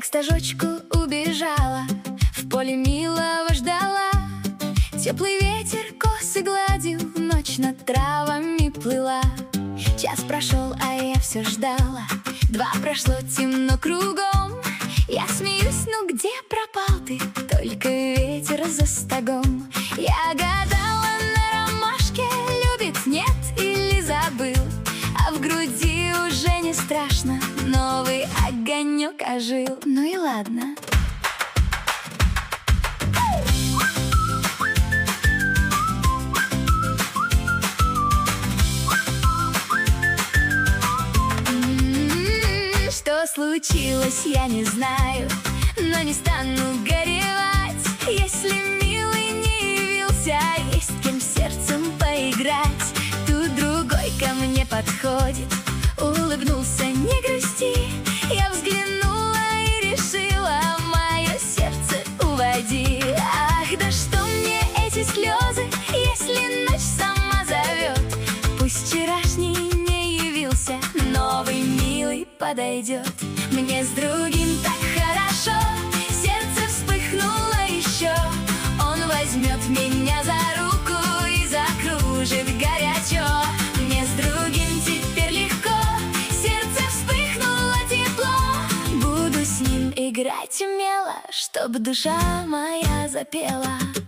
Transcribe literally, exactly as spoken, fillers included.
стажочку убежала, в поле милого ждала. Теплый ветер косы гладил, ночь над травами плыла. Час прошел, а я все ждала. Два прошло, темно кругом. Я смеюсь, ну где пропал ты? Только ветер за стогом. Я гадала на ромашке, любит, нет или забыл. А в груди уже не страшно, новый огонек ожил. Ну и ладно. М-м-м, что случилось, я не знаю, но не стану горевать. Если милый не явился, есть кем сердцем поиграть. Тут другой ко мне подходит, улыбнулся, не грусти. Я взглянула и решила, мое сердце уводи. Ах, да что мне эти слезы, если ночь сама зовет? Пусть вчерашний не явился, новый милый подойдет. Мне с другим так хорошо, сердце вспыхнуло еще. Он возьмет меня за руку и закружит горячо. Мне с другим теперь легко, сердце вспыхнуло тепло. Буду с ним играть умело, чтоб душа моя запела.